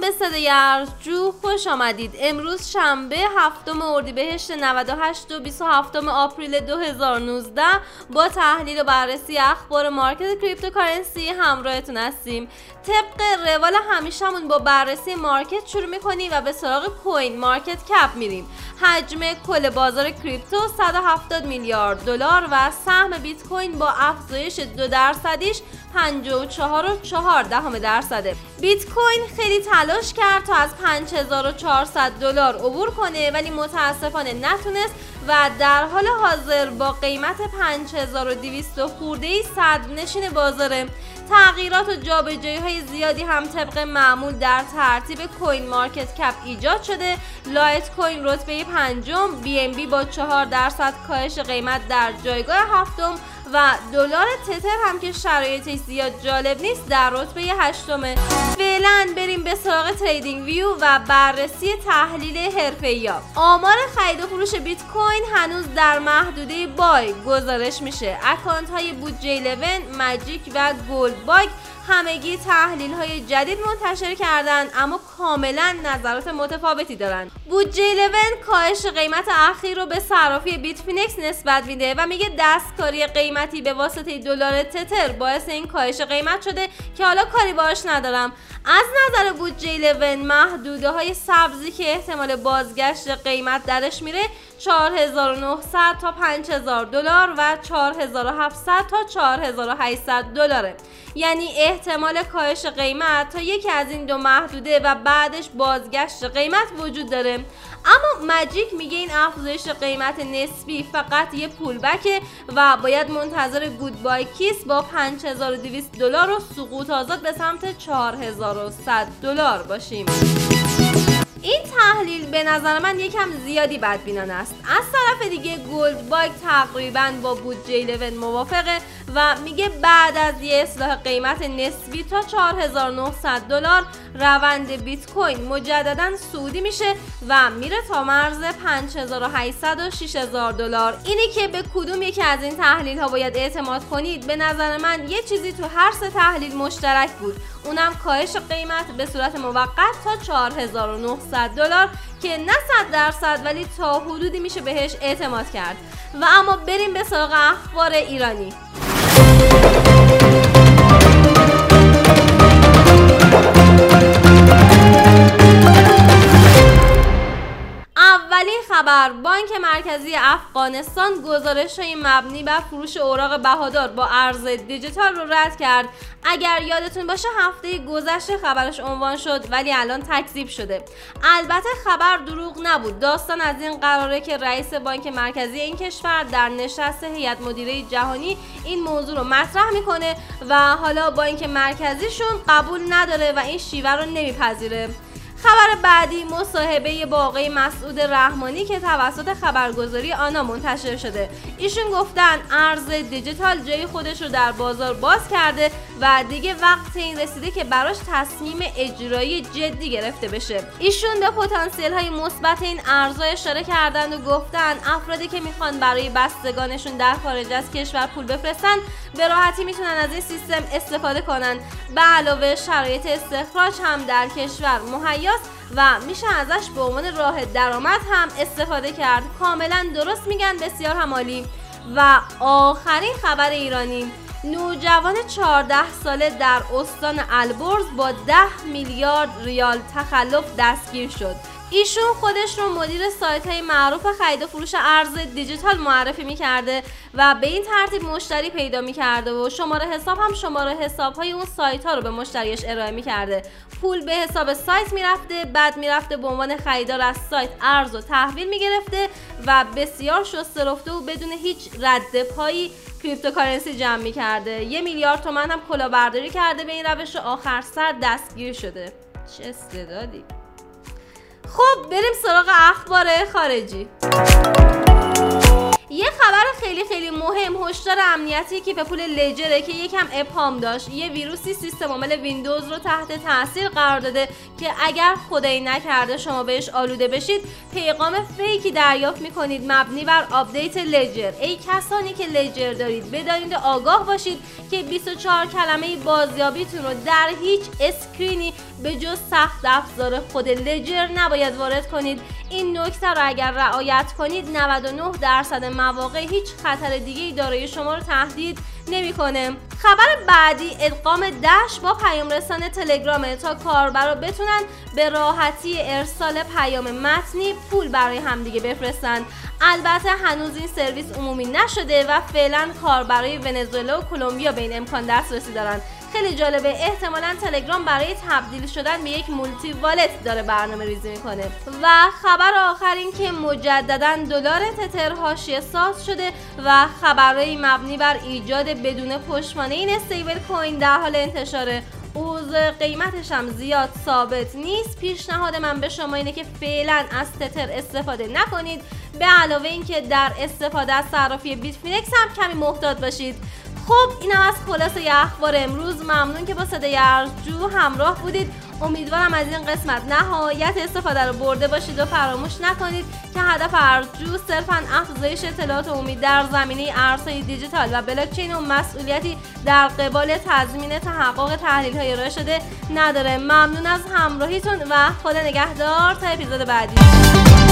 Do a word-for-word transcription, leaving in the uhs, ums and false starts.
به صدای ارجو خوش آمدید. امروز شنبه هفتم اردیبهشت نود و هشت و بیست و هفتم آپریل دو هزار و نوزده با تحلیل و بررسی اخبار مارکت کریپتوکارنسی همراهتون هستیم. طبق روال همیشهمون با بررسی مارکت شروع میکنیم و به سراغ کوین مارکت کپ میریم. حجم کل بازار کریپتو صد و هفتاد میلیارد دلار و سهم بیت کوین با افزایش دو درصدیش پنجاه و چهار و چهار دهم درصده. بیت کوین خیلی تلاش کرد تا از پنج هزار و چهارصد دلار عبور کنه ولی متاسفانه نتونست و در حال حاضر با قیمت پنج هزار و دویست خورده‌ای صدرنشین بازاره. تغییرات و جابجایی‌های زیادی هم طبق معمول در ترتیب کوین مارکت کپ ایجاد شده. لایت کوین رتبه پنجم، بی ام بی با چهار درصد کاهش قیمت در جایگاه هفتم و دلار تتر هم که شرایطش زیاد جالب نیست در رتبه هشتمه. فعلا بریم به سراغ تریدینگ ویو و بررسی تحلیل حرفه‌ای‌ها. آمار خرید و فروش بیت کوین هنوز در محدوده بای گزارش میشه. اکانت های بودجه یازده، ماجیک و گولد باگ همگی تحلیل های جدید منتشر کردن اما کاملا نظرات متفاوتی دارن. بودجه یازده کاهش قیمت اخیر رو به صرافی بیت فینکس نسبت میده و میگه دستکاری قیمتی به واسطه دلار تتر باعث این کاهش قیمت شده که حالا کاری باش ندارم. از نظر بودجه یازده محدوده های سبزی که احتمال بازگشت قیمت درش میره چهار هزار و نهصد تا پنج هزار دلار و چهار هزار و هفتصد تا چهار هزار و هشتصد دلاره. یعنی احتمال کاهش قیمت تا یکی از این دو محدوده و بعدش بازگشت قیمت وجود داره. اما ماجیک میگه این افزایش قیمت نسبی فقط یه پولبکه و باید منتظر گودبای کیس با پنج هزار و دویست دلار و سقوط آزاد به سمت چهار هزار و صد دلار باشیم. این تحلیل به نظر من یکم زیادی بدبینانه است. از طرف دیگه گولد باگ تقریبا با بودجه یازده موافقه و میگه بعد از یه اصلاح قیمت نسبی تا چهار هزار و نهصد دلار روند بیت کوین مجددا صعودی میشه و میره تا مرز پنج هزار و هشتصد و شش هزار دلار. اینی که به کدوم یکی از این تحلیل ها باید اعتماد کنید به نظر من یه چیزی تو هر سه تحلیل مشترک بود، اونم کاهش قیمت به صورت موقت تا چهار هزار و نهصد دلار که نه صد درصد ولی تا حدودی میشه بهش اعتماد کرد. و اما بریم به سراغ اخبار ایرانی. اولین خبر، بانک مرکزی افغانستان گزارش‌های مبنی بر فروش اوراق بهادار با ارز دیجیتال رو رد کرد. اگر یادتون باشه هفته گذشته خبرش عنوان شد ولی الان تکذیب شده. البته خبر دروغ نبود. داستان از این قراره که رئیس بانک مرکزی این کشور در نشست هیئت مدیره جهانی این موضوع رو مطرح میکنه و حالا بانک مرکزیشون قبول نداره و این شیوه رو نمیپذیره. خبر بعدی مصاحبه با آقای مسعود رحمانی که توسط خبرگزاری آنا منتشر شده. ایشون گفتن ارز دیجیتال جای خودش رو در بازار باز کرده و دیگه وقت این رسیده که براش تصمیم اجرایی جدی گرفته بشه. ایشون به پتانسیل های مثبت این ارزها اشاره کردند و گفتن افرادی که میخوان برای بستگانشون در خارج از کشور پول بفرستن به راحتی میتونن از این سیستم استفاده کنن. به علاوه شرایط استخراج هم در کشور مهیا و میشه ازش به عنوان راه درآمد هم استفاده کرد. کاملا درست میگن، بسیار همالی. و آخرین خبر ایرانی، نوجوان چهارده ساله در استان البرز با ده میلیارد ریال تخلف دستگیر شد. ایشون خودش رو مدیر سایت های معروف خرید و فروش ارز دیجیتال معرفی میکرده و به این ترتیب مشتری پیدا میکرده و شماره حساب هم شماره حساب های اون سایت ها رو به مشتریش ارائه میکرده. پول به حساب سایت میرفته، بعد میرفته به عنوان خریدار از سایت ارز و تحویل میگرفته و بسیار شسته رفته و بدون هیچ رد پایی کریپتوکارنسی جمع میکرده. یه میلیارد تومان هم کلاهبرداری کرده به این روش و آخر سر دستگیر شده. چه استعدادی. خب بریم سراغ اخبار خارجی. یه خبر خیلی خیلی مهم، هشدار امنیتی که به پول لجره که یکم ابهام داشت. یه ویروسی سیستم عامل ویندوز رو تحت تاثیر قرار داده که اگر خدایی نکرده شما بهش آلوده بشید پیغام فیکی دریافت میکنید مبنی بر آپدیت لجر. ای کسانی که لجر دارید بدانید آگاه باشید که بیست و چهار کلمه بازیابیتون رو در هیچ اسکرینی به جز سخت افزار خود لجر نباید وارد کنید. این نکته را اگر رعایت کنید نود و نه درصد مواقع هیچ خطر دیگه‌ای دارای شما رو تهدید نمی‌کنه. خبر بعدی ادغام دش با پیام رسان تلگرام تا کاربرا بتونن به راحتی ارسال پیام متنی پول برای همدیگه بفرستن. البته هنوز این سرویس عمومی نشده و فعلا کاربرای ونزوئلا و کلمبیا به این امکان دسترسی دارن. خیلی جالبه، احتمالاً تلگرام برای تبدیل شدن به یک مولتی والت داره برنامه ریزی میکنه. و خبر آخر این که مجدداً دلار تتر حاشیه ساز شده و خبرهای مبنی بر ایجاد بدون پشتوانه این استیبل کوین در حال انتشاره. اوضاع قیمتش هم زیاد ثابت نیست. پیشنهاد من به شما اینه که فعلا از تتر استفاده نکنید، به علاوه اینکه در استفاده از صرافی بیت فینکس هم کمی محتاط باشید. خب اینم از خلاصه اخبار امروز. ممنون که با صدای ارجو همراه بودید. امیدوارم از این قسمت نهایت استفاده رو برده باشید و فراموش نکنید که هدف ارجو صرفاً افزایش اطلاعات عمومی در زمینه ارزهای دیجیتال و بلاکچین و مسئولیتی در قبال تضمین تحقق تحلیل‌های ارائه شده نداره. ممنون از همراهیتون و خدا نگهدار تا اپیزود بعدی.